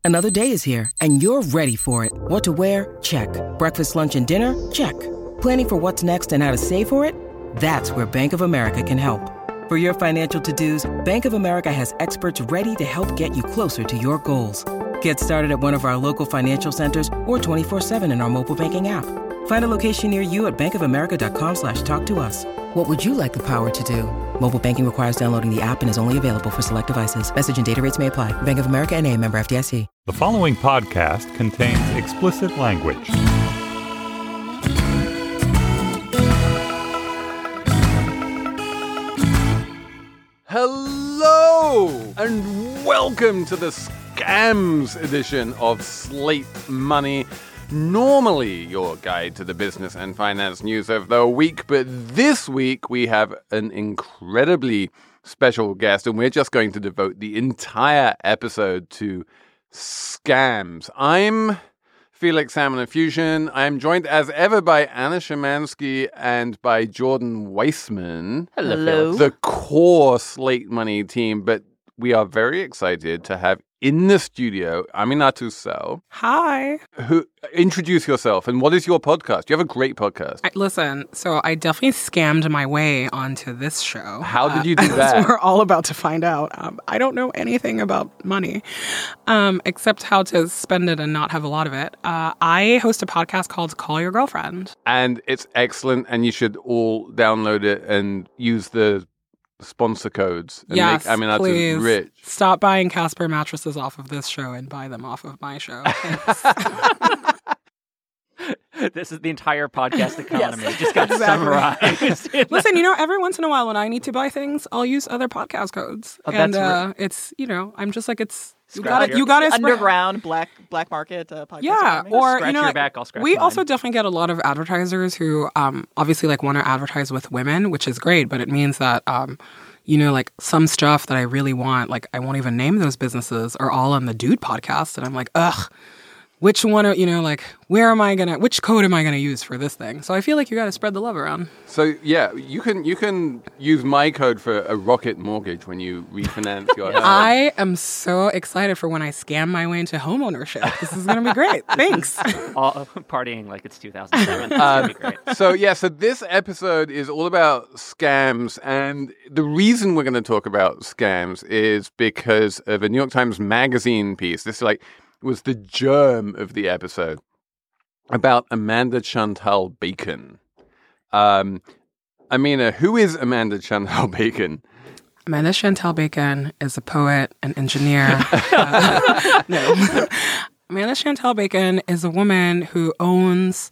Another day is here, and you're ready for it. What to wear? Check. Breakfast, lunch, and dinner? Check. Planning for what's next and how to save for it? That's where Bank of America can help. For your financial to-dos, Bank of America has experts ready to help get you closer to your goals. Get started at one of our local financial centers or 24/7 in our mobile banking app. Find a location near you at bankofamerica.com/talktous. What would you like the power to do? Mobile banking requires downloading the app and is only available for select devices. Message and data rates may apply. Bank of America N.A., member FDIC. The following podcast contains explicit language. Hello and welcome to the Scams edition of Slate Money. Normally your guide to the business and finance news of the week, but this week we have an incredibly special guest and we're just going to devote the entire episode to scams. I'm Felix Salmon of Fusion. I am joined as ever by Anna Szymanski and by Jordan Weissman. Hello. The core Slate Money team, but we are very excited to have in the studio Aminatou Sow. Hi. Who introduce yourself and what is your podcast? You have a great podcast. Listen, so I definitely scammed my way onto this show. How did you do that? We're all about to find out. I don't know anything about money, except how to spend it and not have a lot of it. I host a podcast called Call Your Girlfriend. And it's excellent and you should all download it and use the sponsor codes and yes, make Aminatou please. rich. Stop buying Casper mattresses off of this show and buy them off of my show. This is the entire podcast economy. It just got summarized. Listen, every once in a while when I need to buy things, I'll use other podcast codes. Oh, and that's it's, I'm just like, it's, you Scratch got to underground black market podcast. Yeah, economy. or Scratch your back, I'll scratch we mine. also definitely get a lot of advertisers who obviously like want to advertise with women, which is great, but it means that like some stuff that I really want, like I won't even name those businesses, are all on the Dude podcast, and I'm like, ugh. Which one, which code am I gonna use for this thing? So I feel like you got to spread the love around. So yeah, you can use my code for a Rocket mortgage when you refinance your home. I am so excited for when I scam my way into home ownership. This is gonna be great. Thanks. All partying like it's 2007. It's gonna be great. So this episode is all about scams, and the reason we're going to talk about scams is because of a New York Times Magazine piece. This was the germ of the episode about Amanda Chantal Bacon. Amina, who is Amanda Chantal Bacon? Amanda Chantal Bacon is a poet, an engineer. No. Amanda Chantal Bacon is a woman who owns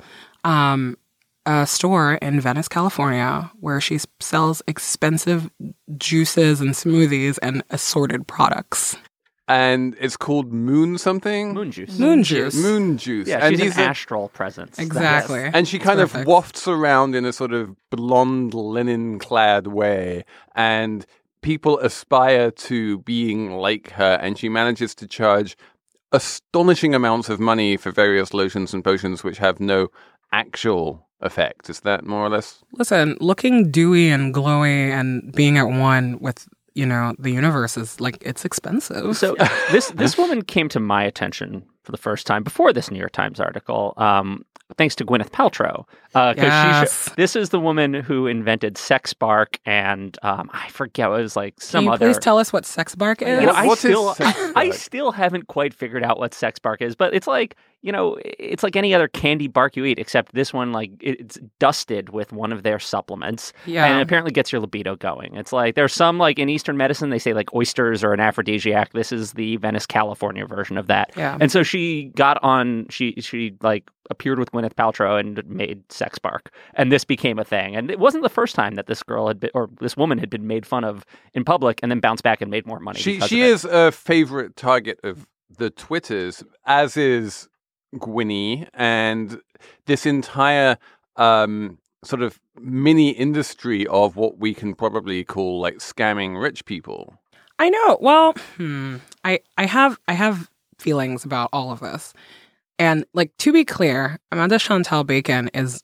a store in Venice, California, where she sells expensive juices and smoothies and assorted products. And it's called Moon something? Moon juice. Moon juice. Moon juice. Yeah, and she's an astral presence. Exactly. Yes. And she kind of perfect. wafts around in a sort of blonde linen-clad way, and people aspire to being like her, and she manages to charge astonishing amounts of money for various lotions and potions which have no actual effect. Is that more or less? Listen, looking dewy and glowy and being at one with the universe is like, it's expensive. So this woman came to my attention for the first time before this New York Times article, thanks to Gwyneth Paltrow. Yes. This is the woman who invented SexBark and I forget, it was like some Can you other... please tell us what SexBark is? I still haven't quite figured out what SexBark is, but it's like, it's like any other candy bark you eat, except this one, like, it's dusted with one of their supplements. Yeah. And it apparently gets your libido going. It's like, there's some, like, in Eastern medicine, they say, like, oysters are an aphrodisiac. This is the Venice, California version of that. Yeah. And so she got on, she like, appeared with Gwyneth Paltrow and made SexBark. And this became a thing. And it wasn't the first time that this girl had been, or this woman had been made fun of in public and then bounced back and made more money. She is a favorite target of the Twitters, as is Gwynny, and this entire sort of mini industry of what we can probably call like scamming rich people. I know. Well, I have feelings about all of this. And like, to be clear, Amanda Chantal Bacon is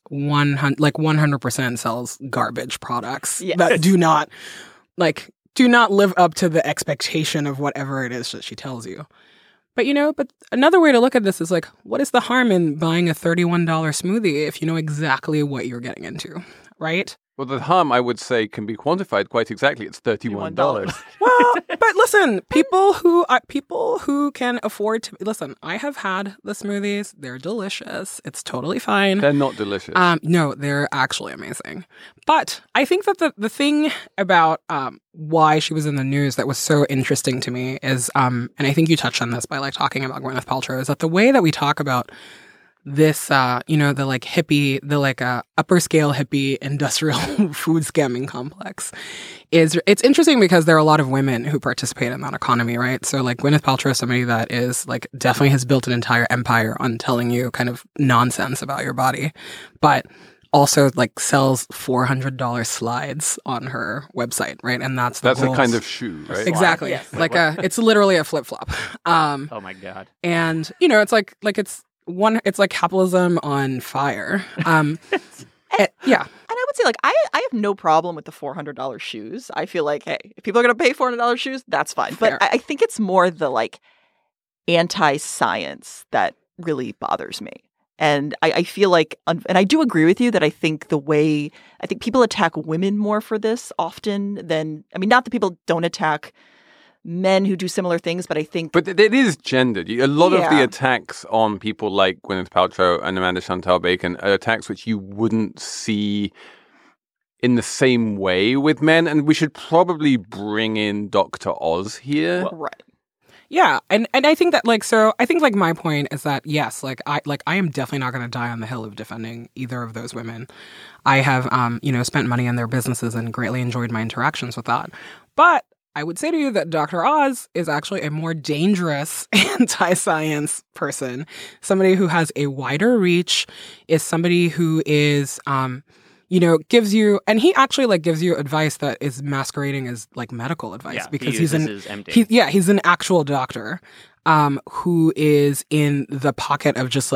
100% sells garbage products that do not live up to the expectation of whatever it is that she tells you. But but another way to look at this is like, what is the harm in buying a $31 smoothie if you know exactly what you're getting into, right? Well, the harm, I would say, can be quantified quite exactly. It's $31. Well, but listen, people who can afford to listen. I have had the smoothies; they're delicious. It's totally fine. They're not delicious. No, they're actually amazing. But I think that the thing about why she was in the news that was so interesting to me is, and I think you touched on this by like talking about Gwyneth Paltrow, is that the way that we talk about this, the like hippie, the like upper scale hippie industrial food scamming complex it's interesting because there are a lot of women who participate in that economy, right? So like Gwyneth Paltrow is somebody that is like definitely has built an entire empire on telling you kind of nonsense about your body, but also like sells $400 slides on her website, right? And that's a kind of shoe, right? Exactly. Yes. It's literally a flip flop. Oh my God. And it's like it's like capitalism on fire. Yeah. And I would say, like, I have no problem with the $400 shoes. I feel like, hey, if people are going to pay $400 shoes, that's fine. Fair. But I think it's more the, like, anti-science that really bothers me. And I feel like, and I do agree with you that I think people attack women more for this often than, I mean, not that people don't attack men who do similar things, but I think... But it is gendered. A lot of the attacks on people like Gwyneth Paltrow and Amanda Chantal Bacon are attacks which you wouldn't see in the same way with men. And we should probably bring in Dr. Oz here. Well, right. Yeah, and I think that I think my point is that yes, I am definitely not going to die on the hill of defending either of those women. I have spent money on their businesses and greatly enjoyed my interactions with that. But I would say to you that Dr. Oz is actually a more dangerous anti-science person, somebody who has a wider reach, is somebody who is gives you, and he actually gives you advice that is masquerading as medical advice because he's an actual doctor who is in the pocket of just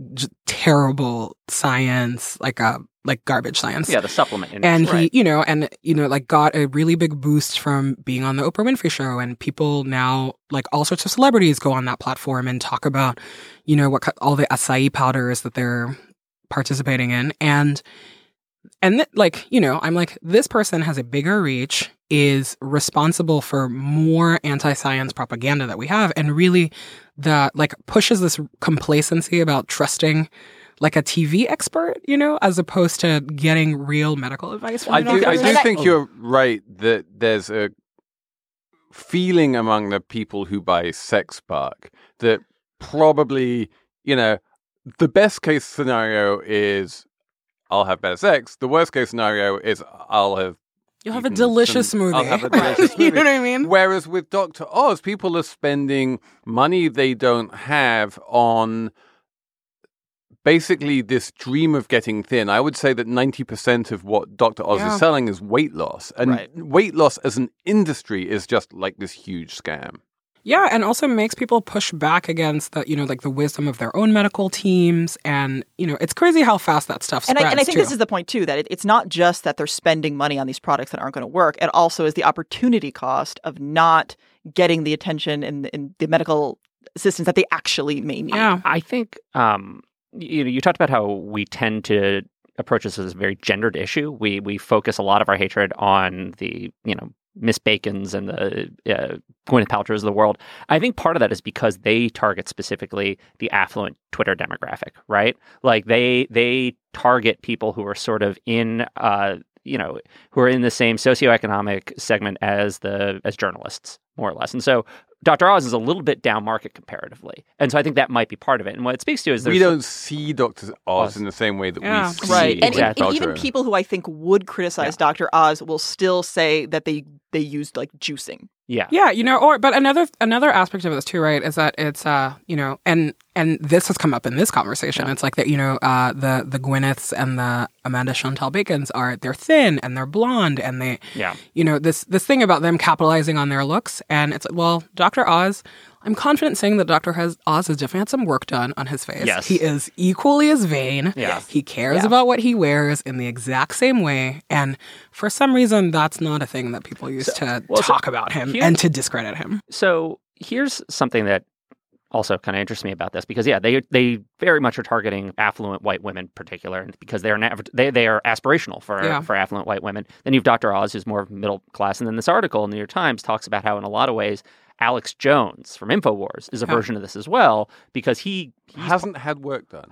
terrible science, garbage science. Yeah, the supplement industry. And he, got a really big boost from being on the Oprah Winfrey Show, and people now, all sorts of celebrities go on that platform and talk about, all the acai powders that they're participating in, and I'm this person has a bigger reach, is responsible for more anti-science propaganda that we have, and really pushes this complacency about trusting a TV expert, as opposed to getting real medical advice from I do think you're right that there's a feeling among the people who buy SexSpark that probably, the best case scenario is I'll have better sex. The worst case scenario is you'll have a delicious smoothie. I'll have a delicious smoothie. You know what I mean? Whereas with Dr. Oz, people are spending money they don't have on basically this dream of getting thin. I would say that 90% of what Dr. Oz is selling is weight loss. And weight loss as an industry is just this huge scam. Yeah, and also makes people push back against the, the wisdom of their own medical teams. And, it's crazy how fast that stuff spreads, and I think this is the point, too, that it's not just that they're spending money on these products that aren't going to work. It also is the opportunity cost of not getting the attention and the medical assistance that they actually may need. Yeah. I think, you talked about how we tend to approach this as a very gendered issue. We focus a lot of our hatred on the, Miss Bacons and the Gwyneth Paltrows of the world. I think part of that is because they target specifically the affluent Twitter demographic, right? They target people who are sort of in, who are in the same socioeconomic segment as journalists, more or less. And so Dr. Oz is a little bit down market comparatively. And so I think that might be part of it. And what it speaks to is we don't see Dr. Oz in the same way that we see And even people who I think would criticize Dr. Oz will still say that they used juicing. Yeah. Yeah, but another aspect of this too, right, is that it's and this has come up in this conversation. Yeah. It's that the Gwyneths and the Amanda Chantal Bacons they're thin and they're blonde and they this thing about them capitalizing on their looks, and it's Dr. Oz, I'm confident saying that Dr. Oz has definitely had some work done on his face. Yes. He is equally as vain. Yes. He cares about what he wears in the exact same way. And for some reason, that's not a thing that people use to talk about him and to discredit him. So here's something that also kind of interests me about this because they very much are targeting affluent white women in particular, and because they are aspirational for affluent white women. Then you have Dr. Oz, who's more middle class, and then this article in the New York Times talks about how in a lot of ways Alex Jones from InfoWars is a version of this as well, because he hasn't had work done.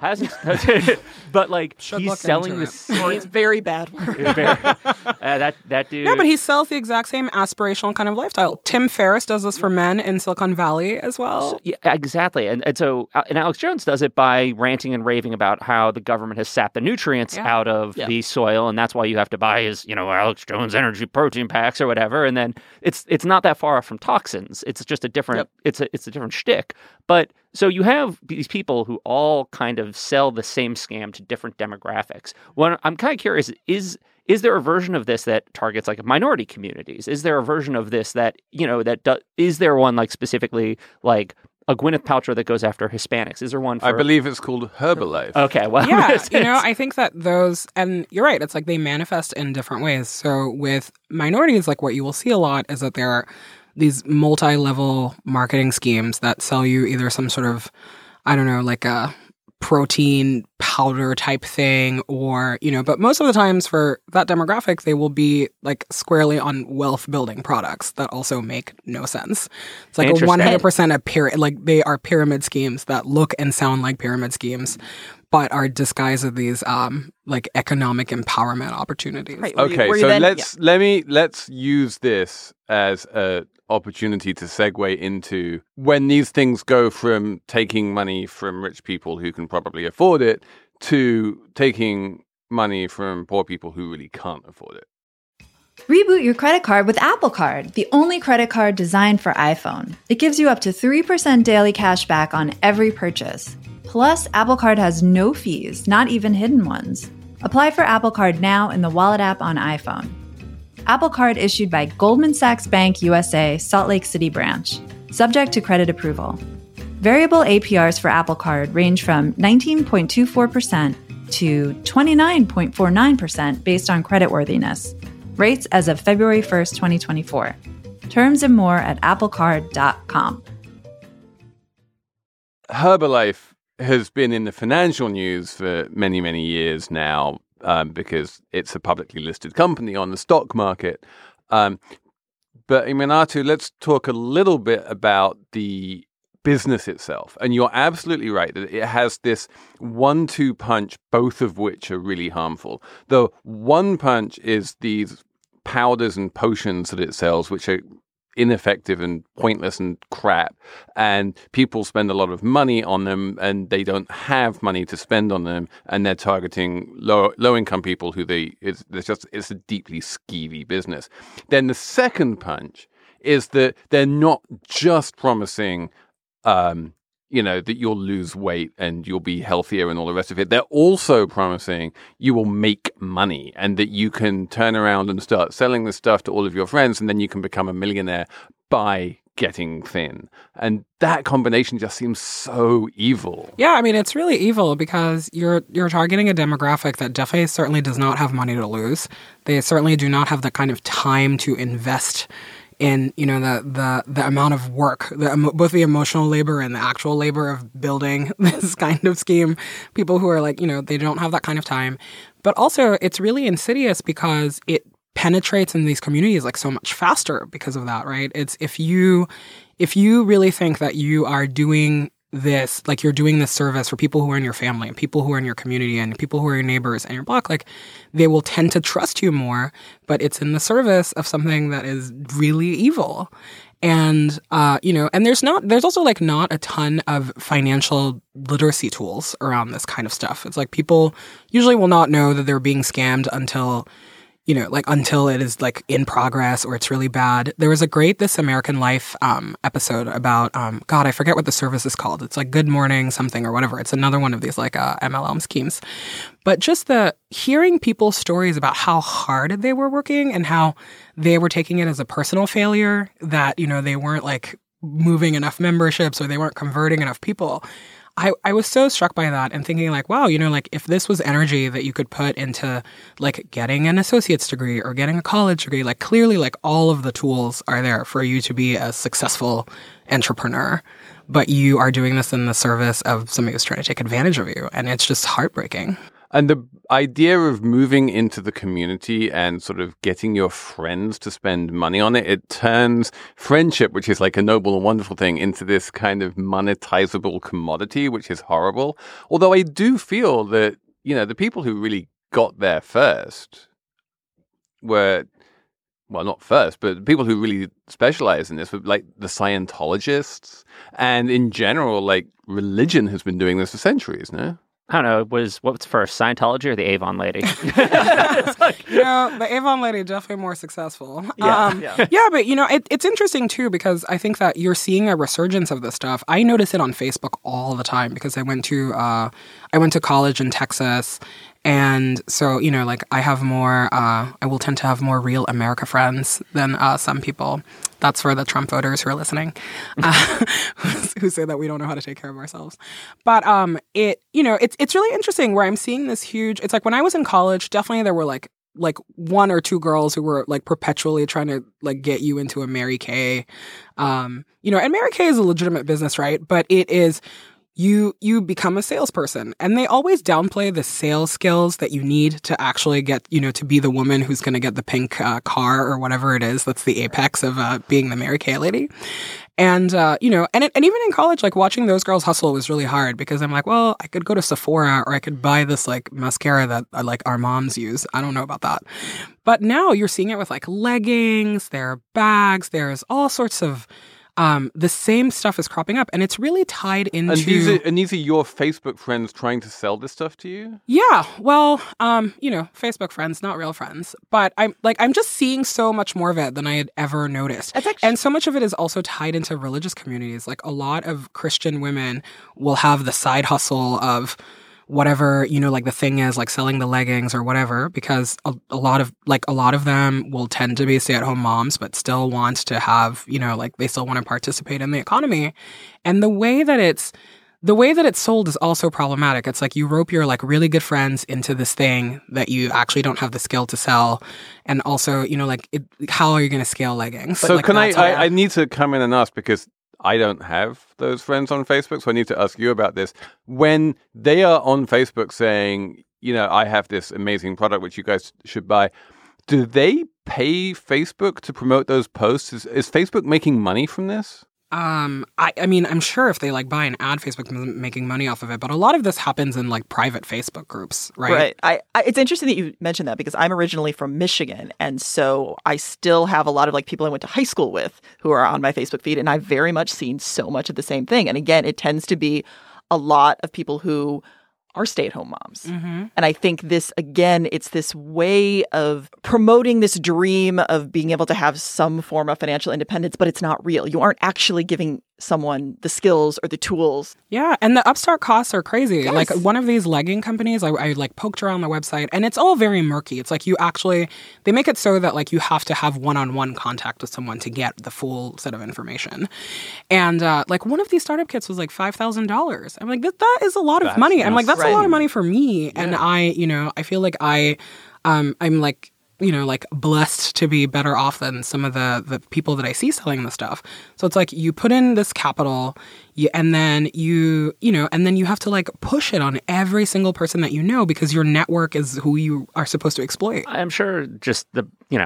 But like he's selling this. It's very bad work. That dude. Yeah, but he sells the exact same aspirational kind of lifestyle. Tim Ferriss does this for men in Silicon Valley as well. So, yeah, exactly. And Alex Jones does it by ranting and raving about how the government has sapped the nutrients out of the soil, and that's why you have to buy his, Alex Jones energy protein packs or whatever. And then it's not that far off from toxins. It's just a different it's a different shtick. But so you have these people who all kind of sell the same scam to different demographics. Well, I'm kind of curious, is there a version of this that targets like minority communities? Is there a version of this that, is there one like specifically like a Gwyneth Paltrow that goes after Hispanics? Is there one for... I believe it's called Herbalife. Okay, well... Yeah, I think that those... And you're right, it's like they manifest in different ways. So with minorities, like what you will see a lot is that there are these multi-level marketing schemes that sell you either some sort of, I don't know, like a protein powder type thing or, but most of the times for that demographic, they will be like squarely on wealth building products that also make no sense. It's like a 100% they are pyramid schemes that look and sound like pyramid schemes, but are disguised as these like economic empowerment opportunities. Right. Okay, so let's use this as a opportunity to segue into when these things go from taking money from rich people who can probably afford it to taking money from poor people who really can't afford it. Reboot your credit card with Apple Card, the only credit card designed for iPhone. It gives you up to 3% daily cash back on every purchase. Plus, Apple Card has no fees, not even hidden ones. Apply for Apple Card now in the Wallet app on iPhone. Apple Card issued by Goldman Sachs Bank USA, Salt Lake City branch. Subject to credit approval. Variable APRs for Apple Card range from 19.24% to 29.49% based on creditworthiness. Rates as of February 1st, 2024. Terms and more at applecard.com. Herbalife has been in the financial news for many, many years now because it's a publicly listed company on the stock market. But Aminatou, let's talk a little bit about the business itself. And you're absolutely right that it has this 1-2 punch, both of which are really harmful. The one punch is these powders and potions that it sells, which are ineffective and pointless and crap, and people spend a lot of money on them and they don't have money to spend on them, and they're targeting low income people who it's a deeply skeevy business. Then the second punch is that they're not just promising that you'll lose weight and you'll be healthier and all the rest of it. They're also promising you will make money and that you can turn around and start selling this stuff to all of your friends, and then you can become a millionaire by getting thin. And that combination just seems so evil. Yeah, I mean, it's really evil because you're targeting a demographic that definitely certainly does not have money to lose. They certainly do not have the kind of time to invest in the amount of work, both the emotional labor and the actual labor of building this kind of scheme. People who are like, they don't have that kind of time. But also, it's really insidious because it penetrates in these communities like so much faster because of that, right? It's if you really think that you are doing this, like you're doing this service for people who are in your family and people who are in your community and people who are your neighbors and your block, like they will tend to trust you more, but it's in the service of something that is really evil. And, and there's also like not a ton of financial literacy tools around this kind of stuff. It's like people usually will not know that they're being scammed until it is like in progress or it's really bad. There was a great This American Life episode about, God, I forget what the service is called. It's like Good Morning something or whatever. It's another one of these like MLM schemes. But just the hearing people's stories about how hard they were working and how they were taking it as a personal failure, that, they weren't like moving enough memberships or they weren't converting enough people. I was so struck by that and thinking like, wow, like if this was energy that you could put into like getting an associate's degree or getting a college degree, like clearly like all of the tools are there for you to be a successful entrepreneur. but you are doing this in the service of somebody who's trying to take advantage of you. And it's just heartbreaking. And the idea of moving into the community and sort of getting your friends to spend money on it, it turns friendship, which is like a noble and wonderful thing, into this kind of monetizable commodity, which is horrible. Although I do feel that, the people who really got there first were, well, not first, but people who really specialize in this were like the Scientologists. And in general, like religion has been doing this for centuries, no? I don't know. What's first, Scientology or the Avon lady? The Avon lady definitely more successful. Yeah, but it's interesting too because I think that you're seeing a resurgence of this stuff. I notice it on Facebook all the time because I went to college in Texas. And so, I have more, I will tend to have more real America friends than some people. That's for the Trump voters who are listening, who say that we don't know how to take care of ourselves. But it's really interesting where I'm seeing this huge, it's like when I was in college, definitely there were like one or two girls who were like perpetually trying to like get you into a Mary Kay. And Mary Kay is a legitimate business, right? But it is... You become a salesperson, and they always downplay the sales skills that you need to actually get, to be the woman who's going to get the pink car or whatever it is. That's the apex of being the Mary Kay lady. And, and even in college, like watching those girls hustle was really hard because I'm like, well, I could go to Sephora or I could buy this like mascara that like our moms use. I don't know about that. But now you're seeing it with like leggings, there are bags, there's all sorts of... the same stuff is cropping up, and it's really tied into... And these are your Facebook friends trying to sell this stuff to you? Yeah, well, Facebook friends, not real friends. But I'm just seeing so much more of it than I had ever noticed. And so much of it is also tied into religious communities. Like a lot of Christian women will have the side hustle of... whatever, like the thing is like selling the leggings or whatever, because a lot of them will tend to be stay-at-home moms, but still want to have, like they still want to participate in the economy. And the way that it's sold is also problematic. It's like you rope your like really good friends into this thing that you actually don't have the skill to sell. And also, how are you going to scale leggings? So like, I need to come in and ask because I don't have those friends on Facebook, so I need to ask you about this. When they are on Facebook saying, I have this amazing product which you guys should buy, do they pay Facebook to promote those posts? Is Facebook making money from this? I mean, I'm sure if they like buy an ad, Facebook is making money off of it, but a lot of this happens in like private Facebook groups, right? Right. It's interesting that you mentioned that because I'm originally from Michigan, and so I still have a lot of like people I went to high school with who are on my Facebook feed, and I've very much seen so much of the same thing. And again, it tends to be a lot of people who are stay-at-home moms. Mm-hmm. And I think this, again, it's this way of promoting this dream of being able to have some form of financial independence, but it's not real. You aren't actually giving someone the skills or the tools. Yeah, and the upstart costs are crazy. Yes. Like one of these legging companies, I like poked around the website, and it's all very murky. It's like they make it so that like you have to have one-on-one contact with someone to get the full set of information. And like one of these startup kits was like $5,000. I'm like, that is a lot of money. I'm like, that's a lot of money for me. Yeah. And I feel like I'm like, like blessed to be better off than some of the people that I see selling the stuff. So it's like you put in this capital and then you have to like push it on every single person that because your network is who you are supposed to exploit. I'm sure just the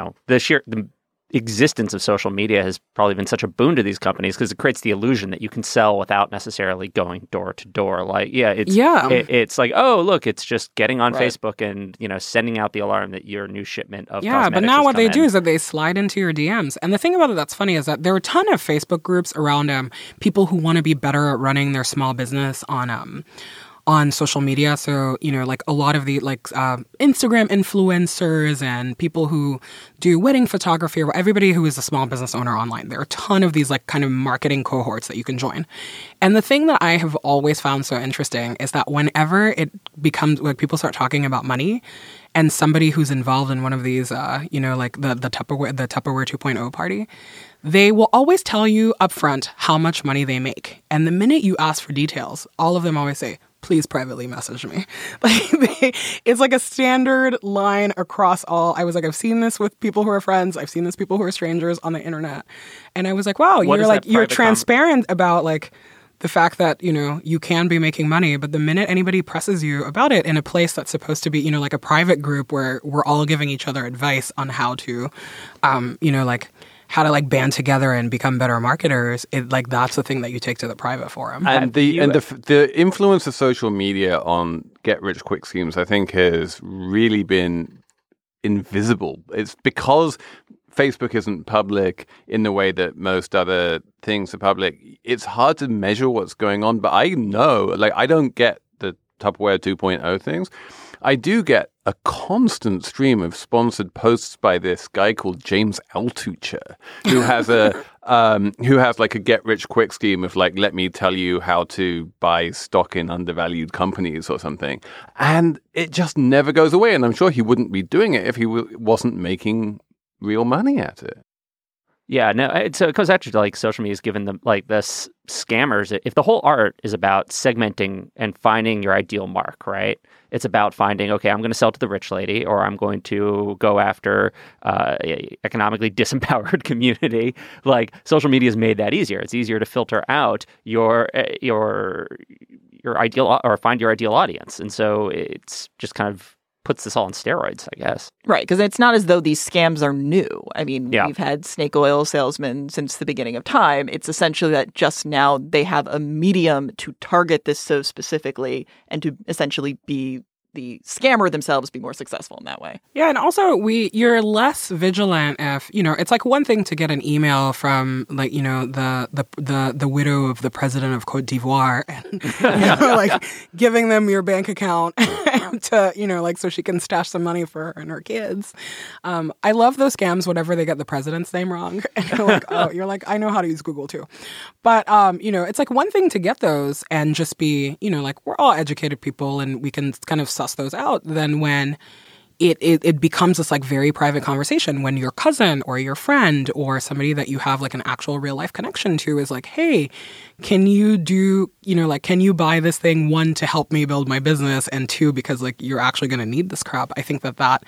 existence of social media has probably been such a boon to these companies because it creates the illusion that you can sell without necessarily going door to door. Like, it's like, oh, look, it's just getting on Facebook and, sending out the alarm that your new shipment of cosmetics but now what they do in. is that they slide into your DMs. And the thing about it that's funny is that there are a ton of Facebook groups around people who want to be better at running their small business on social media. So, like a lot of the Instagram influencers and people who do wedding photography or everybody who is a small business owner online. There are a ton of these like kind of marketing cohorts that you can join. And the thing that I have always found so interesting is that whenever it becomes like people start talking about money and somebody who's involved in one of these, like the Tupperware 2.0 party, they will always tell you upfront how much money they make. And the minute you ask for details, all of them always say, please privately message me. It's like a standard line across all. I was like, I've seen this with people who are friends. I've seen this people who are strangers on the internet. And I was like, wow, you're transparent about like the fact that, you can be making money, but the minute anybody presses you about it in a place that's supposed to be, like a private group where we're all giving each other advice on how to, how to like band together and become better marketers, that's the thing that you take to the private forum. And the influence of social media on get-rich-quick schemes, I think, has really been invisible. It's because Facebook isn't public in the way that most other things are public. It's hard to measure what's going on, but I know, I don't get the Tupperware 2.0 things. I do get a constant stream of sponsored posts by this guy called James Altucher, who has a get-rich-quick scheme of let me tell you how to buy stock in undervalued companies or something, and it just never goes away. And I'm sure he wouldn't be doing it if he wasn't making real money at it. Yeah, no, it goes actually to social media has given them the scammers. If the whole art is about segmenting and finding your ideal mark, right? It's about finding, okay, I'm going to sell to the rich lady, or I'm going to go after economically disempowered community. Social media has made that easier. It's easier to filter out your ideal or find your ideal audience, and so it's just kind of puts this all on steroids, I guess. Right, because it's not as though these scams are new. I mean, Yeah. We've had snake oil salesmen since the beginning of time. It's essentially that just now they have a medium to target this so specifically and to essentially be the scammer themselves be more successful in that way. Yeah, and also you're less vigilant if, it's like one thing to get an email from the widow of the president of Cote d'Ivoire and giving them your bank account to so she can stash some money for her and her kids. I love those scams whenever they get the president's name wrong. And you're like, I know how to use Google too. But it's like one thing to get those and just be, we're all educated people and we can kind of suss those out, then when it becomes this very private conversation when your cousin or your friend or somebody that you have an actual real life connection to is like, hey, can you do, can you buy this thing, one, to help me build my business, and two, because you're actually going to need this crap. I think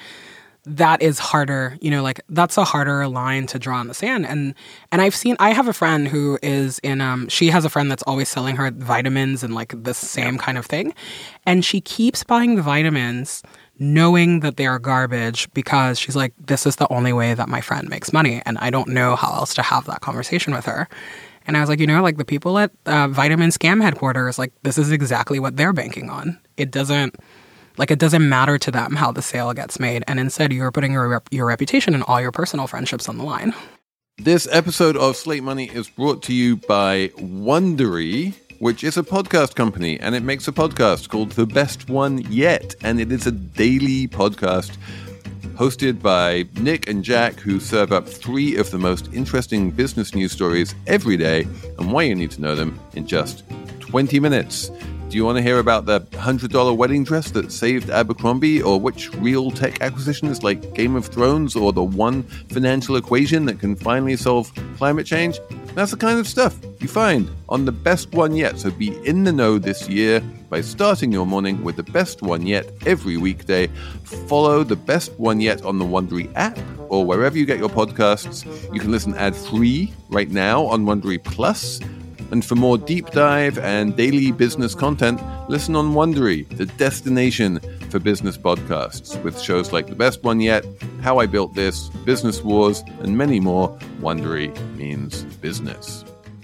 that is harder, that's a harder line to draw in the sand. And I have a friend who is she has a friend that's always selling her vitamins and this same kind of thing. And she keeps buying the vitamins knowing that they are garbage because she's like, this is the only way that my friend makes money. And I don't know how else to have that conversation with her. And I was like, the people at Vitamin Scam headquarters, this is exactly what they're banking on. It doesn't matter to them how the sale gets made. And instead, you're putting your reputation and all your personal friendships on the line. This episode of Slate Money is brought to you by Wondery, which is a podcast company, and it makes a podcast called The Best One Yet. And it is a daily podcast hosted by Nick and Jack, who serve up 3 of the most interesting business news stories every day and why you need to know them in just 20 minutes. Do you want to hear about the $100 wedding dress that saved Abercrombie, or which real tech acquisitions like Game of Thrones, or the one financial equation that can finally solve climate change? That's the kind of stuff you find on The Best One Yet. So be in the know this year by starting your morning with The Best One Yet every weekday. Follow The Best One Yet on the Wondery app or wherever you get your podcasts. You can listen ad-free right now on Wondery Plus. And for more deep dive and daily business content, listen on Wondery, the destination for business podcasts, with shows like The Best One Yet, How I Built This, Business Wars, and many more. Wondery means business.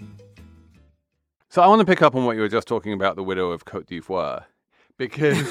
So I want to pick up on what you were just talking about, the widow of Cote d'Ivoire, because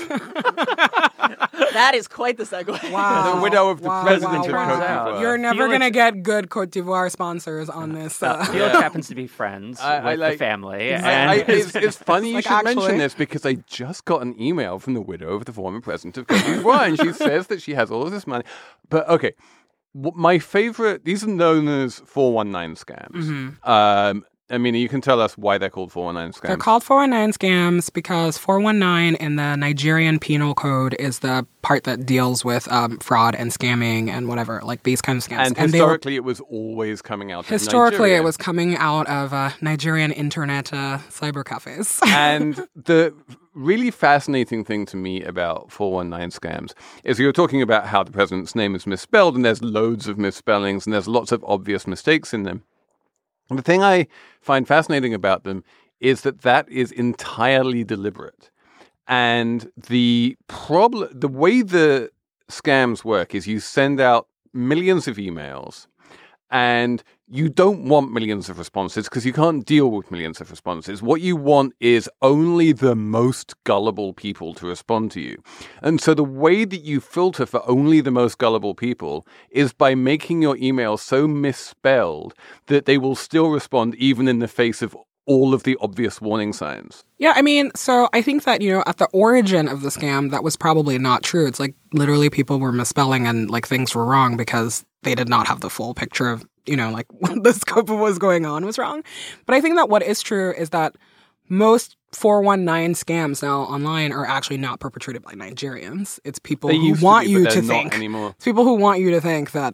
That is quite the segue. Wow. the widow of the president of wow. Cote d'Ivoire. You're never going to get good Cote d'Ivoire sponsors on this. Felix happens to be friends with the family. It's funny you should mention actually. this because I just got an email from the widow of the former president of Cote d'Ivoire, and she says that she has all of this money. But okay, my favorite, these are known as 419 scams. I mean, you can tell us why they're called 419 scams. They're called 419 scams because 419 in the Nigerian Penal Code is the part that deals with fraud and scamming and whatever, these kinds of scams. And historically, it was always coming out of Historically, Nigeria. it was coming out of Nigerian internet cyber cafes. And the really fascinating thing to me about 419 scams is you're talking about how the president's name is misspelled, and there's loads of misspellings, and there's lots of obvious mistakes in them. The thing I find fascinating about them is that is entirely deliberate. And the way the scams work is you send out millions of emails, and you don't want millions of responses because you can't deal with millions of responses. What you want is only the most gullible people to respond to you. And so the way that you filter for only the most gullible people is by making your email so misspelled that they will still respond even in the face of all of the obvious warning signs. Yeah, I mean, so I think that, at the origin of the scam, that was probably not true. It's like literally people were misspelling and like things were wrong because they did not have the full picture of, like what the scope of what was going on was wrong. But I think that what is true is that most 419 scams now online are actually not perpetrated by Nigerians. It's people who want you to think. It's people who want you to think that,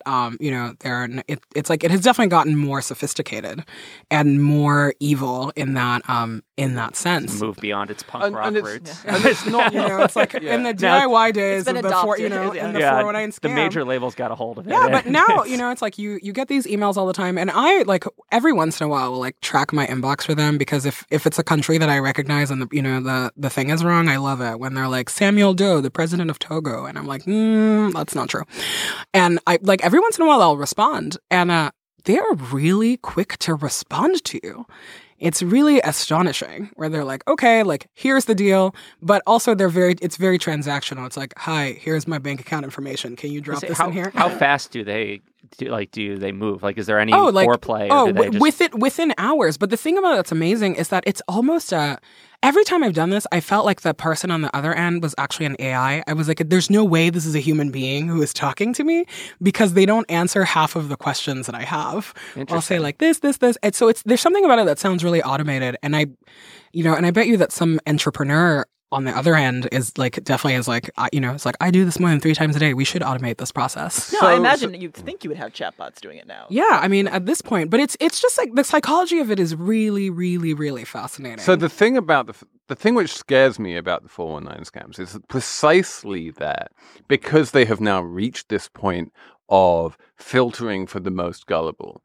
it's like it has definitely gotten more sophisticated and more evil in that sense. It's moved beyond its punk rock roots. And it's not, it's like in the DIY days of the 419 scam. The major labels got a hold of it. Yeah, but now, it's like you get these emails all the time, and I like every once in a while will like track my inbox for them because if it's a country that I recognize and the thing is wrong, I love it when they're like Samuel Doe, the president of Togo, and I'm like, that's not true. And I like every once in a while I'll respond, and they're really quick to respond to you. It's really astonishing where they're like, okay, like here's the deal, but also it's very transactional. It's like, hi, here's my bank account information. Can you drop this in here? How fast do they move? Like, is there any foreplay? Or do they just... within hours. But the thing about that's amazing is that it's almost every time I've done this, I felt like the person on the other end was actually an AI. I was like, there's no way this is a human being who is talking to me because they don't answer half of the questions that I have. I'll say like this. And so there's something about it that sounds really automated. And I bet you that some entrepreneur on the other end is like definitely is like it's like I do this more than 3 times a day. We should automate this process. No, I imagine you'd think you would have chatbots doing it now. Yeah, I mean at this point, but it's just like the psychology of it is really, really, really fascinating. So the thing about the thing which scares me about the 419 scams is precisely that because they have now reached this point of filtering for the most gullible.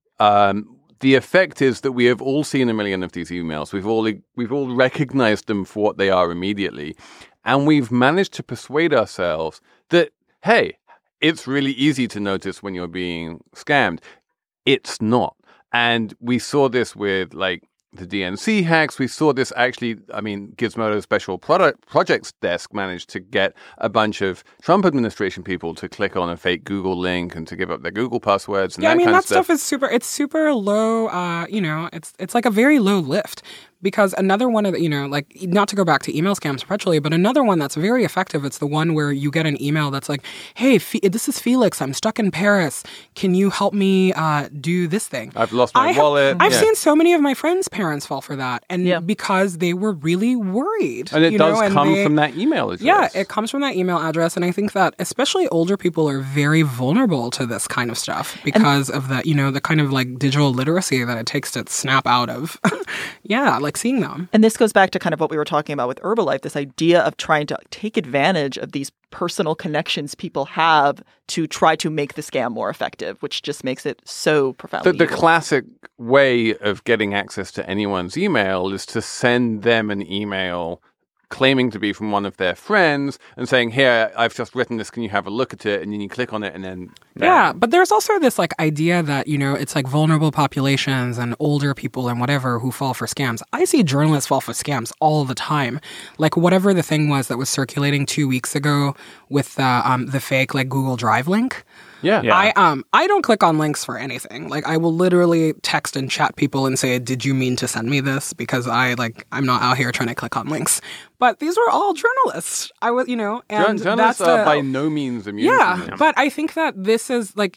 The effect is that we have all seen a million of these emails. We've all recognized them for what they are immediately. And we've managed to persuade ourselves that, hey, it's really easy to notice when you're being scammed. It's not. And we saw this with like the DNC hacks. We saw this actually, Gizmodo's special projects desk managed to get a bunch of Trump administration people to click on a fake Google link and to give up their Google passwords and that stuff is super low, it's like a very low lift. Because another one of the, not to go back to email scams perpetually, but another one that's very effective, it's the one where you get an email that's like, hey, this is Felix. I'm stuck in Paris. Can you help me do this thing? I've lost my wallet. I've seen so many of my friends' parents fall for that. And because they were really worried. And it does come from that email address. Yeah, it comes from that email address. And I think that especially older people are very vulnerable to this kind of stuff because of the, the kind of like digital literacy that it takes to snap out of. Yeah, like seeing them. And this goes back to kind of what we were talking about with Herbalife, this idea of trying to take advantage of these personal connections people have to try to make the scam more effective, which just makes it so profoundly The classic way of getting access to anyone's email is to send them an email claiming to be from one of their friends and saying, here, I've just written this, can you have a look at it? And then you click on it and then... Yeah, but there's also this like idea that, it's like vulnerable populations and older people and whatever who fall for scams. I see journalists fall for scams all the time. Like whatever the thing was that was circulating 2 weeks ago with the fake like Google Drive link. Yeah. I don't click on links for anything. Like I will literally text and chat people and say, did you mean to send me this? Because I'm not out here trying to click on links. But these were all journalists. And journalists are by no means immune. Yeah, but I think that this is like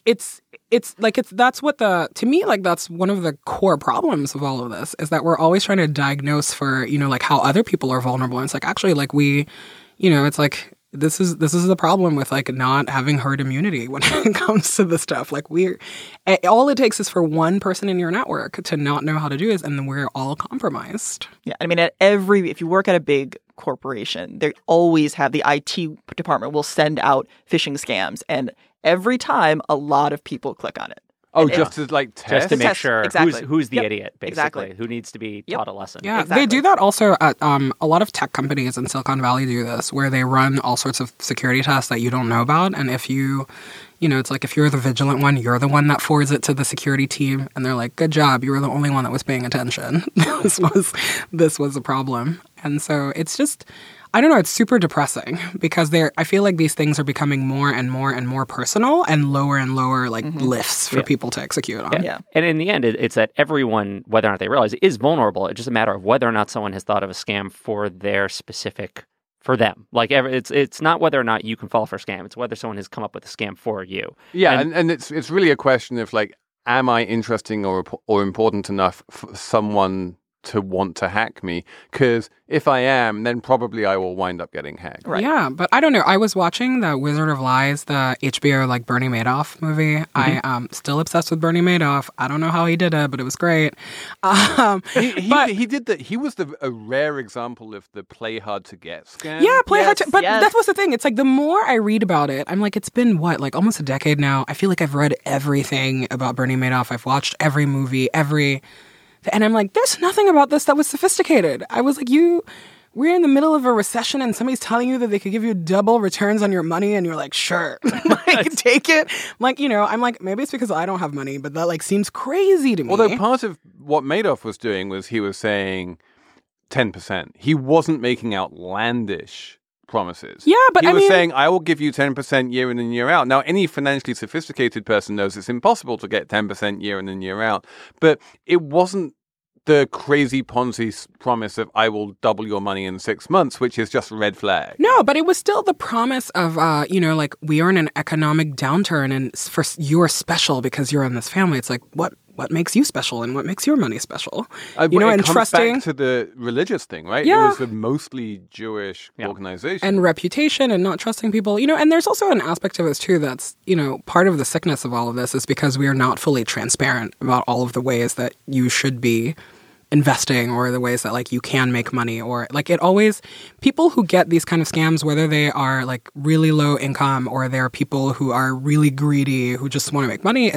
that's one of the core problems of all of this is that we're always trying to diagnose for like how other people are vulnerable. And it's like actually like we, it's like. This is the problem with like not having herd immunity when it comes to this stuff. Like all it takes is for one person in your network to not know how to do this, and then we're all compromised. Yeah, I mean, if you work at a big corporation, they always have the IT department will send out phishing scams, and every time a lot of people click on it. Oh, just to like test? Just to make Test, sure exactly. who's the Yep, idiot, basically, exactly. who needs to be Yep. taught a lesson. Yeah, Exactly. they do that also at a lot of tech companies in Silicon Valley do this, where they run all sorts of security tests that you don't know about. And if you know, it's like if you're the vigilant one, you're the one that forwards it to the security team. And they're like, good job. You were the only one that was paying attention. This was a problem. And so it's just, I don't know, it's super depressing because I feel like these things are becoming more and more and more personal and lower like lifts for people to execute on. Yeah. And in the end, it's that everyone, whether or not they realize it, is vulnerable. It's just a matter of whether or not someone has thought of a scam for their specific, for them. Like it's not whether or not you can fall for a scam. It's whether someone has come up with a scam for you. Yeah, and it's really a question of like, am I interesting or important enough for someone to want to hack me? Because if I am, then probably I will wind up getting hacked. Right. Yeah, but I don't know. I was watching the Wizard of Lies, the HBO like Bernie Madoff movie. I'm still obsessed with Bernie Madoff. I don't know how he did it, but it was great. He did that. He was a rare example of the play hard to get scam. Yeah, play hard to, but yes. that was the thing. It's like the more I read about it, I'm like, it's been what, like almost a decade now. I feel like I've read everything about Bernie Madoff. I've watched every movie, and I'm like, there's nothing about this that was sophisticated. I was like, we're in the middle of a recession and somebody's telling you that they could give you double returns on your money and you're like, sure, like take it. Like, you know, I'm like, maybe it's because I don't have money, but that like seems crazy to me. Although part of what Madoff was doing was he was saying 10%. He wasn't making outlandish promises. Yeah, but he I was mean, saying, I will give you 10% year in and year out. Now, any financially sophisticated person knows it's impossible to get 10% year in and year out. But it wasn't the crazy Ponzi promise of I will double your money in 6 months, which is just a red flag. No, but it was still the promise of, you know, like we are in an economic downturn and you're special because you're in this family. It's like, what makes you special and what makes your money special? You know, it and comes trusting back to the religious thing, right? Yeah. It was a mostly Jewish organization. and reputation and not trusting people, you know, and there's also an aspect of this too that's, you know, part of the sickness of all of this is because we are not fully transparent about all of the ways that you should be investing or the ways that like you can make money or like it always people who get these kind of scams, whether they are like really low income or they're people who are really greedy who just want to make money,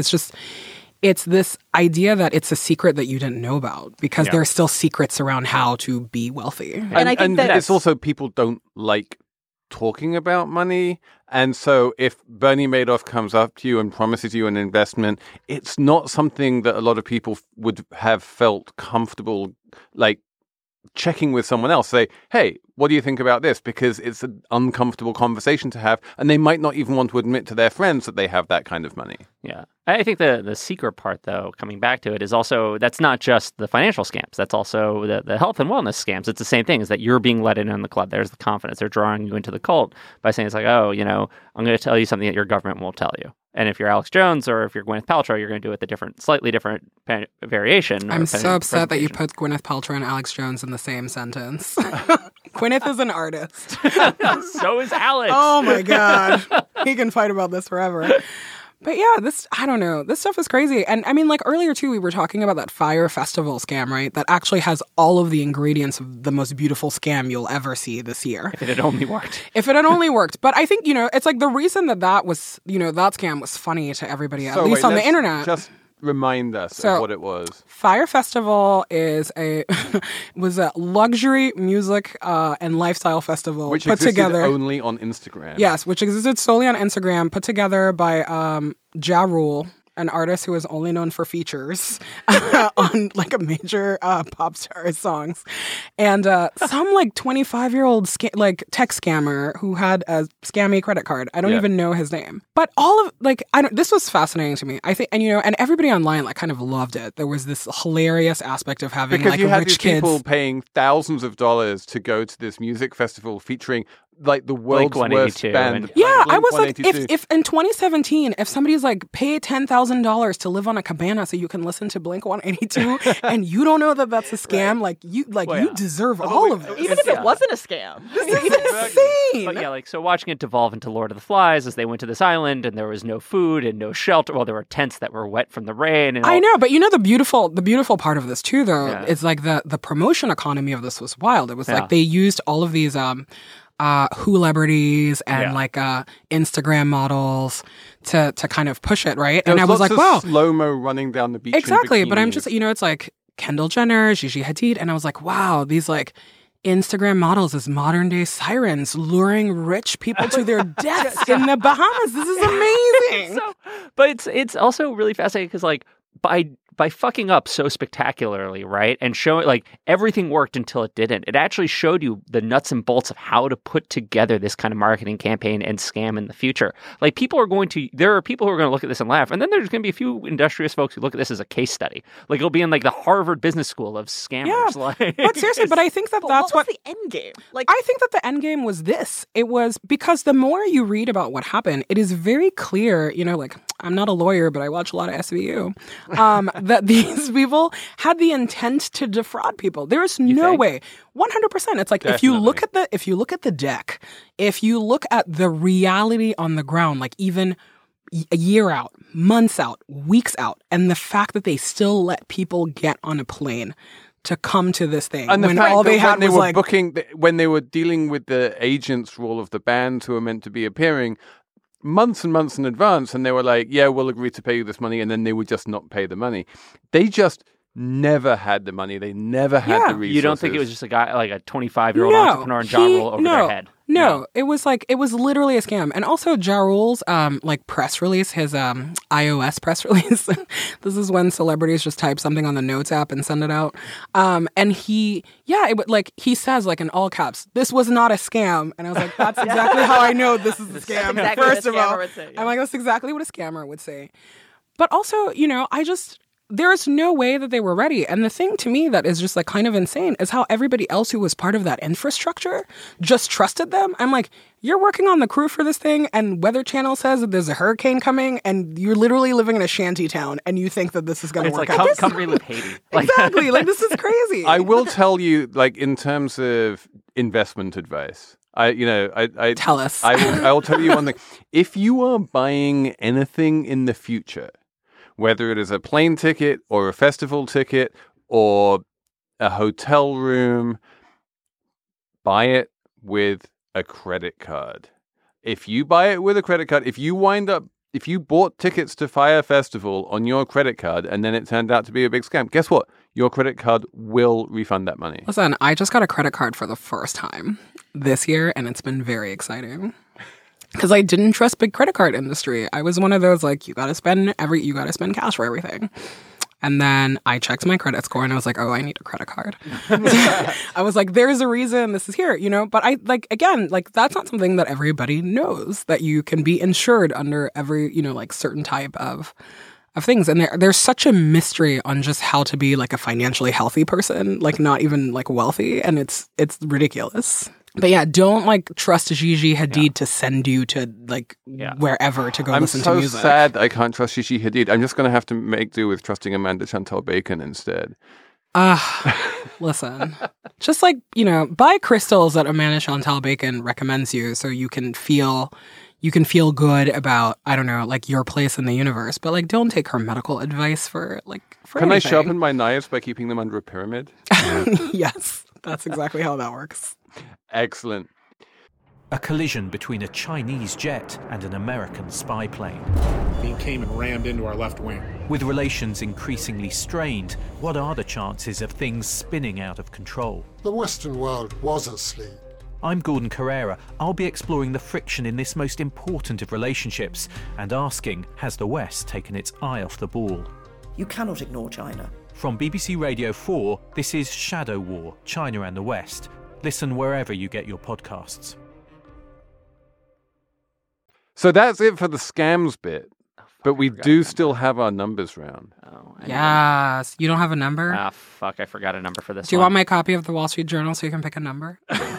it's this idea that it's a secret that you didn't know about because there are still secrets around how to be wealthy. And I think that it's also people don't like talking about money. And so if Bernie Madoff comes up to you and promises you an investment, it's not something that a lot of people would have felt comfortable like checking with someone else. Say, hey, what do you think about this? Because it's an uncomfortable conversation to have. And they might not even want to admit to their friends that they have that kind of money. Yeah. I think the secret part, though, coming back to it, is also that's not just the financial scams. That's also the health and wellness scams. It's the same thing, is that you're being let in on the club. There's the confidence. They're drawing you into the cult by saying it's like, oh, you know, I'm going to tell you something that your government won't tell you. And if you're Alex Jones or if you're Gwyneth Paltrow, you're going to do it the slightly different variation. I'm so upset that you put Gwyneth Paltrow and Alex Jones in the same sentence. Gwyneth is an artist. So is Alex. Oh my God. He can fight about this forever. But yeah, I don't know. This stuff is crazy. And I mean, like earlier too, we were talking about that Fire Festival scam, right? That actually has all of the ingredients of the most beautiful scam you'll ever see this year. If it had only worked. If it had only worked. But I think, you know, it's like the reason that was, you know, that scam was funny to everybody, at least on the internet. Just remind us of what it was. Fire Festival was a luxury music and lifestyle festival Which put existed together only on Instagram. Yes, which existed solely on Instagram, put together by Ja Rule, an artist who is only known for features on like a major pop star songs, and some like 25-year-old like tech scammer who had a scammy credit card. I don't even know his name, but all of like this was fascinating to me. I think, and you know, and everybody online like kind of loved it. There was this hilarious aspect of having because like you had rich these kids people paying thousands of dollars to go to this music festival featuring like the world's worst band. Yeah, I was like, Blink-182. if in 2017, if somebody's like, pay $10,000 to live on a cabana so you can listen to Blink-182, and you don't know that that's a scam, like you deserve all of it. even if it wasn't a scam. This is insane. But yeah, like, so watching it devolve into Lord of the Flies as they went to this island and there was no food and no shelter. Well, there were tents that were wet from the rain. And I know, but you know, the beautiful part of this too, though, is like the promotion economy of this was wild. It was like they used all of these celebrities and like Instagram models to kind of push it, right? And I was like, wow, slow-mo running down the beach. Exactly, but I'm just, it's like Kendall Jenner, Gigi Hadid, and I was like, wow, these like Instagram models as modern day sirens luring rich people to their deaths in the Bahamas. This is amazing. But it's also really fascinating because like by fucking up so spectacularly, right? And showing like everything worked until it didn't. It actually showed you the nuts and bolts of how to put together this kind of marketing campaign and scam in the future. Like there are people who are going to look at this and laugh. And then there's going to be a few industrious folks who look at this as a case study. Like it'll be in like the Harvard Business School of scammers. Yeah, like, but seriously, but I think that's what was the end game? Like, I think that the end game was this. It was because the more you read about what happened, it is very clear, like I'm not a lawyer, but I watch a lot of SVU, that these people had the intent to defraud people. There is no way. 100%. It's like if you look at the deck, if you look at the reality on the ground, like even a year out, months out, weeks out, and the fact that they still let people get on a plane to come to this thing. And the when fact all that they had when they was were like booking, when they were dealing with the agents for all of the bands who were meant to be appearing, months and months in advance, and they were like, yeah, we'll agree to pay you this money, and then they would just not pay the money. They just never had the money. They never had the resources. You don't think it was just a guy, like a 25-year-old entrepreneur in Ja Rule over their head? No, it was literally a scam. And also Ja Rule's press release, his iOS press release. This is when celebrities just type something on the Notes app and send it out. And he says like in all caps, "This was not a scam." And I was like, that's exactly how I know this is a scam. Exactly First of all, I'm like, that's exactly what a scammer would say. But also, there's no way that they were ready. And the thing to me that is just like kind of insane is how everybody else who was part of that infrastructure just trusted them. I'm like, you're working on the crew for this thing and Weather Channel says that there's a hurricane coming and you're literally living in a shanty town and you think that this is going to work out. Come relive Haiti. Exactly. Like, this is crazy. I will tell you, like, in terms of investment advice, Tell us. I will tell you one thing. If you are buying anything in the future, whether it is a plane ticket or a festival ticket or a hotel room, buy it with a credit card. If you buy it with a credit card, if you bought tickets to Fyre Festival on your credit card and then it turned out to be a big scam, guess what? Your credit card will refund that money. Listen, I just got a credit card for the first time this year and it's been very exciting. Because I didn't trust big credit card industry. I was one of those like, you got to spend cash for everything. And then I checked my credit score and I was like, oh, I need a credit card. I was like, there's a reason this is here, But I that's not something that everybody knows, that you can be insured under every, certain type of things. And there's such a mystery on just how to be like a financially healthy person, like not even like wealthy. And it's ridiculous. But yeah, don't like trust Gigi Hadid to send you to wherever to go listen to music. I'm so sad I can't trust Gigi Hadid. I'm just going to have to make do with trusting Amanda Chantal Bacon instead. Listen, just buy crystals that Amanda Chantal Bacon recommends you so you can feel good about, I don't know, like your place in the universe. But don't take her medical advice for Can anything. I sharpen my knives by keeping them under a pyramid? Yes, that's exactly how that works. Excellent. A collision between a Chinese jet and an American spy plane. He came and rammed into our left wing. With relations increasingly strained, what are the chances of things spinning out of control? The Western world was asleep. I'm Gordon Carrera. I'll be exploring the friction in this most important of relationships and asking, has the West taken its eye off the ball? You cannot ignore China. From BBC Radio 4, this is Shadow War, China and the West. Listen wherever you get your podcasts. So that's it for the scams bit. But we do still have our numbers round. Oh, yes. You don't have a number? Ah, fuck. I forgot a number for this Do you want my copy of the Wall Street Journal so you can pick a number?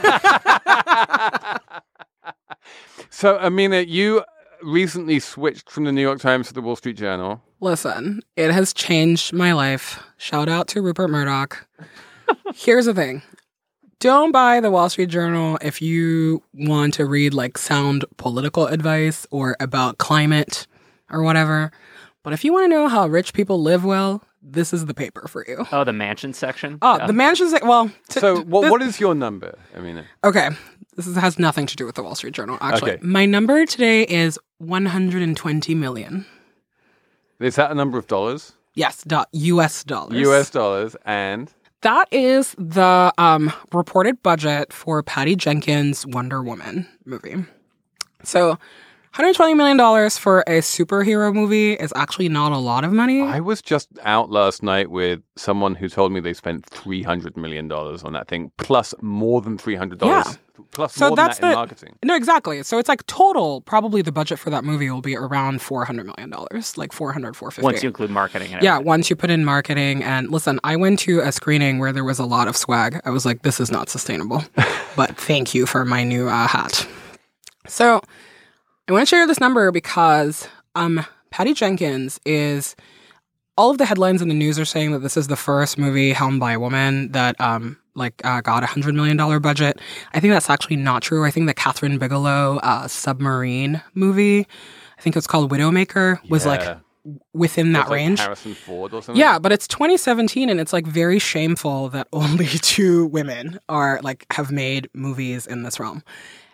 So, Amina, you recently switched from the New York Times to the Wall Street Journal. Listen, it has changed my life. Shout out to Rupert Murdoch. Here's the thing. Don't buy the Wall Street Journal if you want to read sound political advice or about climate or whatever. But if you want to know how rich people live well, this is the paper for you. Oh, the mansion section? Oh, the mansion section. Well, what is your number, Amina? Okay. This has nothing to do with the Wall Street Journal, actually. Okay. My number today is 120 million. Is that a number of dollars? Yes, US dollars. US dollars, and That is the reported budget for Patty Jenkins' Wonder Woman movie. So $120 million for a superhero movie is actually not a lot of money. I was just out last night with someone who told me they spent $300 million on that thing, plus more than $300. Yeah. Plus So more than that's that in marketing. No, exactly. So it's like total, probably the budget for that movie will be around $400 million, like 450. Once you include marketing. And Yeah, everything. once you put in marketing. And listen, I went to a screening where there was a lot of swag. I was like, this is not sustainable. But thank you for my new hat. So I want to share this number because Patty Jenkins is... All of the headlines in the news are saying that this is the first movie helmed by a woman that got a $100 million budget. I think that's actually not true. I think the Catherine Bigelow submarine movie, I think it's called Widowmaker, was like within that Like range. Harrison Ford or something? Yeah, but it's 2017 and it's like very shameful that only 2 women are like have made movies in this realm.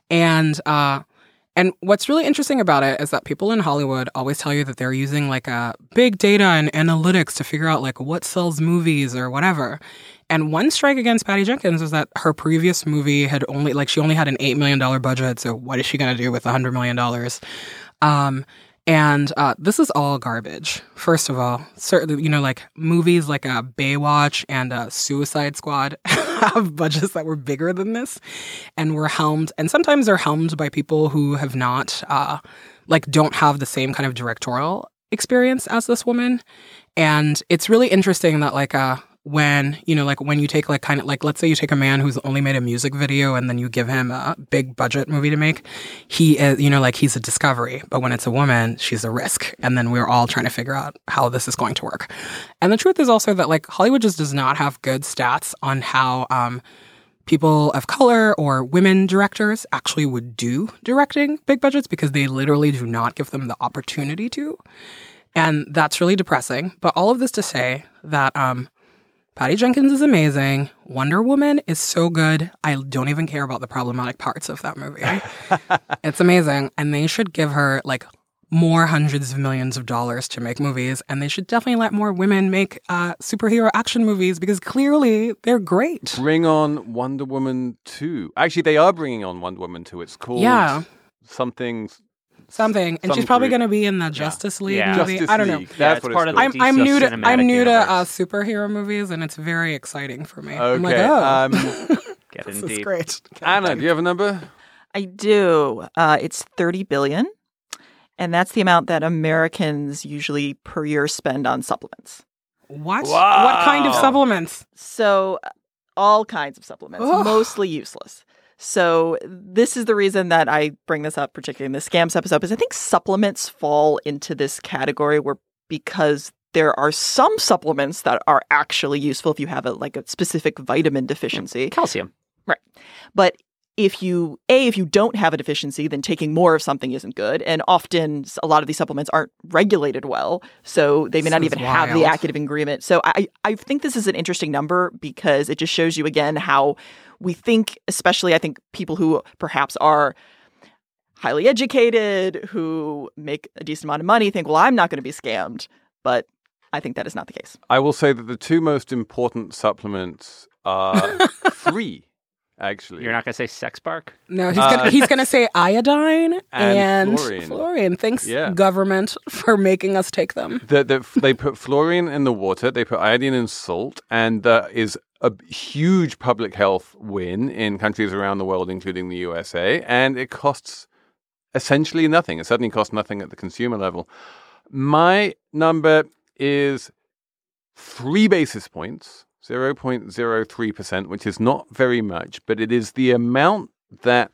And what's really interesting about it is that people in Hollywood always tell you that they're using like big data and analytics to figure out like what sells movies or whatever. And one strike against Patty Jenkins was that her previous movie had she only had an $8 million budget. So what is she going to do with $100 million? And this is all garbage. First of all, certainly, like movies like Baywatch and Suicide Squad have budgets that were bigger than this and were helmed. And sometimes they're helmed by people who have not, don't have the same kind of directorial experience as this woman. And it's really interesting that when you take let's say you take a man who's only made a music video and then you give him a big budget movie to make, he is, he's a discovery. But when it's a woman, she's a risk. And then we're all trying to figure out how this is going to work. And the truth is also that Hollywood just does not have good stats on how people of color or women directors actually would do directing big budgets because they literally do not give them the opportunity to. And that's really depressing. But all of this to say that Patty Jenkins is amazing. Wonder Woman is so good. I don't even care about the problematic parts of that movie. It's amazing. And they should give her more hundreds of millions of dollars to make movies. And they should definitely let more women make superhero action movies because clearly they're great. Bring on Wonder Woman 2. Actually, they are bringing on Wonder Woman 2. It's called something. And she's probably going to be in the Justice League movie. Justice I don't know. League. That's what part it's of called. the I'm new to universe. superhero movies, and it's very exciting for me. Okay. I'm like, Get this in is deep. great. Anna, do you have a number? I do. It's $30 billion, and that's the amount that Americans usually per year spend on supplements. What? Wow. What kind of supplements? So all kinds of supplements, mostly useless. So this is the reason that I bring this up, particularly in the scams episode, because I think supplements fall into this category because there are some supplements that are actually useful if you have a specific vitamin deficiency. Calcium. Right. But if you don't have a deficiency, then taking more of something isn't good. And often a lot of these supplements aren't regulated well. So they may not even have the active ingredient. So I think this is an interesting number because it just shows you again how we think, especially I think people who perhaps are highly educated, who make a decent amount of money, think, well, I'm not going to be scammed. But I think that is not the case. I will say that the 2 most important supplements are 3. Actually, You're not going to say Sex Bark? No, he's gonna say iodine and fluorine. Fluorine. Thanks, government, for making us take them. They put fluorine in the water, they put iodine in salt, and that is a huge public health win in countries around the world, including the USA, and it costs essentially nothing. It certainly costs nothing at the consumer level. My number is 3 basis points. 0.03%, which is not very much, but it is the amount that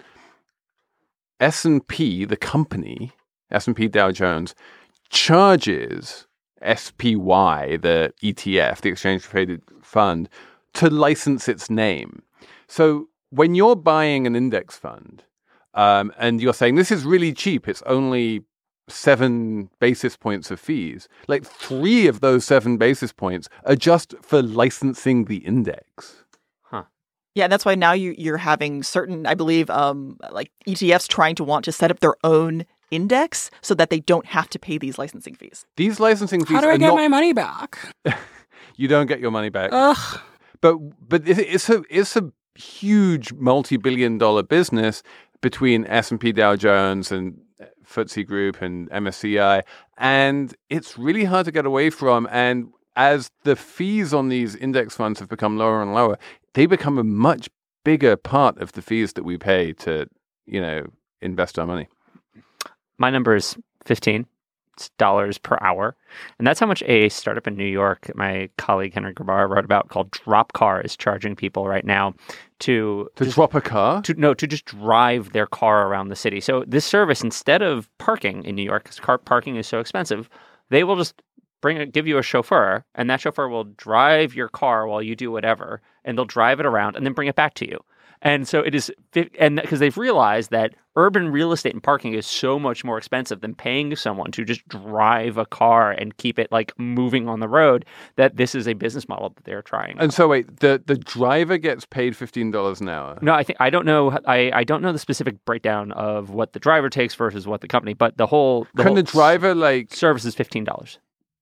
S&P, the company, S&P Dow Jones, charges SPY, the ETF, the Exchange Traded Fund, to license its name. So when you're buying an index fund and you're saying, this is really cheap, it's only 7 basis points of fees, 3 of those 7 basis points are just for licensing the index. Huh. Yeah, that's why now you're having certain, I believe, like ETFs trying to want to set up their own index so that they don't have to pay these licensing fees. These licensing fees How do I get my money back? You don't get your money back. Ugh. But it's a huge multi-billion-dollar business between S&P Dow Jones and FTSE Group and MSCI, and it's really hard to get away from. And as the fees on these index funds have become lower and lower, they become a much bigger part of the fees that we pay to, invest our money. My number is $15 per hour. And that's how much a startup in New York, my colleague Henry Grabar wrote about, called Dropcar, is charging people right now to drop a car? To just drive their car around the city. So this service, instead of parking in New York, because car parking is so expensive, they will just give you a chauffeur, and that chauffeur will drive your car while you do whatever, and they'll drive it around and then bring it back to you. And so it is, and because they've realized that urban real estate and parking is so much more expensive than paying someone to just drive a car and keep it like moving on the road, that this is a business model that they're trying. And so wait, the driver gets paid $15 an hour? No, I don't know. I don't know the specific breakdown of what the driver takes versus what the company, but the whole driver service is $15.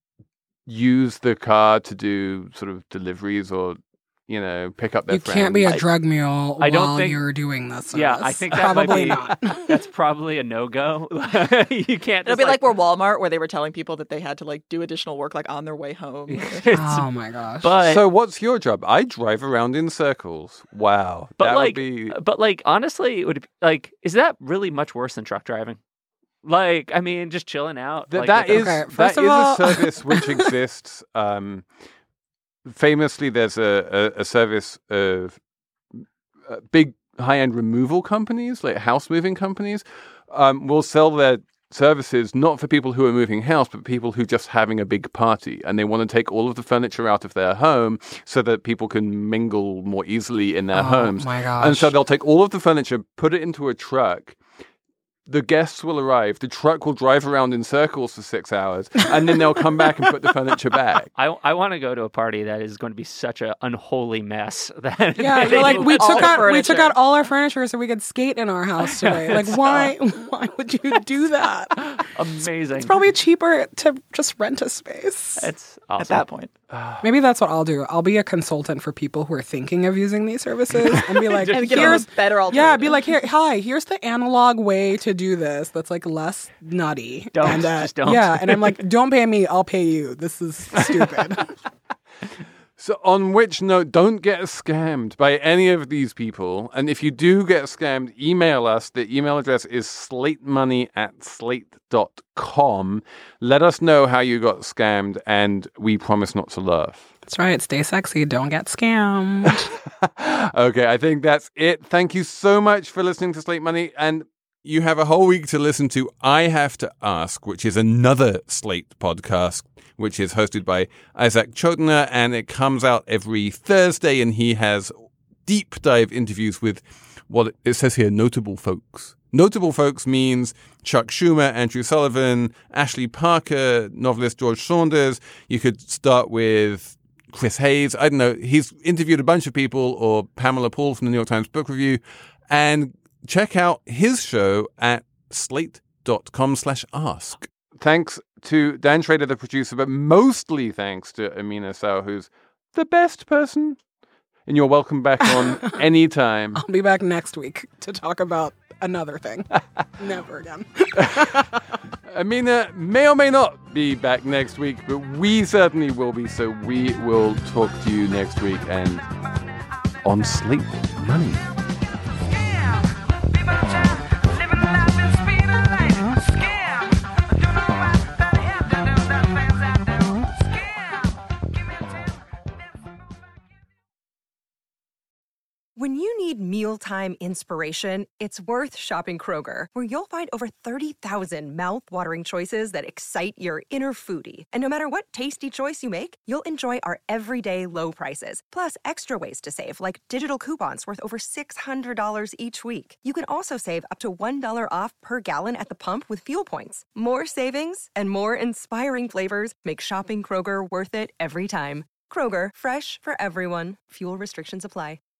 Use the car to do sort of deliveries or pick up their friends. You can't be a drug mule while you're doing this. Yeah, I think that probably not. That's probably a no-go. You can't. It'll be like where Walmart, where they were telling people that they had to do additional work on their way home. Oh my gosh! So what's your job? I drive around in circles. Wow, but honestly, it would is that really much worse than truck driving? Just chilling out. That is a service which exists. Famously, there's a service of big high-end removal companies, like house moving companies, will sell their services not for people who are moving house, but people who are just having a big party, and they want to take all of the furniture out of their home so that people can mingle more easily in their homes. Oh my gosh. And so they'll take all of the furniture, put it into a truck. The guests will arrive. The truck will drive around in circles for 6 hours, and then they'll come back and put the furniture back. I want to go to a party that is going to be such an unholy mess. That we took out all our furniture so we could skate in our house today. Why would you do that? Amazing. It's probably cheaper to just rent a space. It's awesome. At that point. Maybe that's what I'll do. I'll be a consultant for people who are thinking of using these services and be like, here's better alternative. Yeah, be like, here's the analog way to do this that's less nutty. Just don't. Yeah, and I'm like, don't pay me, I'll pay you. This is stupid. So on which note, don't get scammed by any of these people. And if you do get scammed, email us. The email address is slatemoney@slate.com. Let us know how you got scammed, and we promise not to laugh. That's right. Stay sexy. Don't get scammed. Okay, I think that's it. Thank you so much for listening to Slate Money. And you have a whole week to listen to I Have to Ask, which is another Slate podcast, which is hosted by Isaac Chodner, and it comes out every Thursday, and he has deep dive interviews with what it says here, notable folks. Notable folks means Chuck Schumer, Andrew Sullivan, Ashley Parker, novelist George Saunders. You could start with Chris Hayes. I don't know. He's interviewed a bunch of people, or Pamela Paul from the New York Times Book Review, and check out his show at slate.com/ask. Thanks to Dan Schrader, the producer, but mostly thanks to Amina Sow, who's the best person. And you're welcome back on anytime. I'll be back next week to talk about another thing. Never again. Amina may or may not be back next week, but we certainly will be. So we will talk to you next week and on Slate Money. When you need mealtime inspiration, it's worth shopping Kroger, where you'll find over 30,000 mouth-watering choices that excite your inner foodie. And no matter what tasty choice you make, you'll enjoy our everyday low prices, plus extra ways to save, like digital coupons worth over $600 each week. You can also save up to $1 off per gallon at the pump with fuel points. More savings and more inspiring flavors make shopping Kroger worth it every time. Kroger, fresh for everyone. Fuel restrictions apply.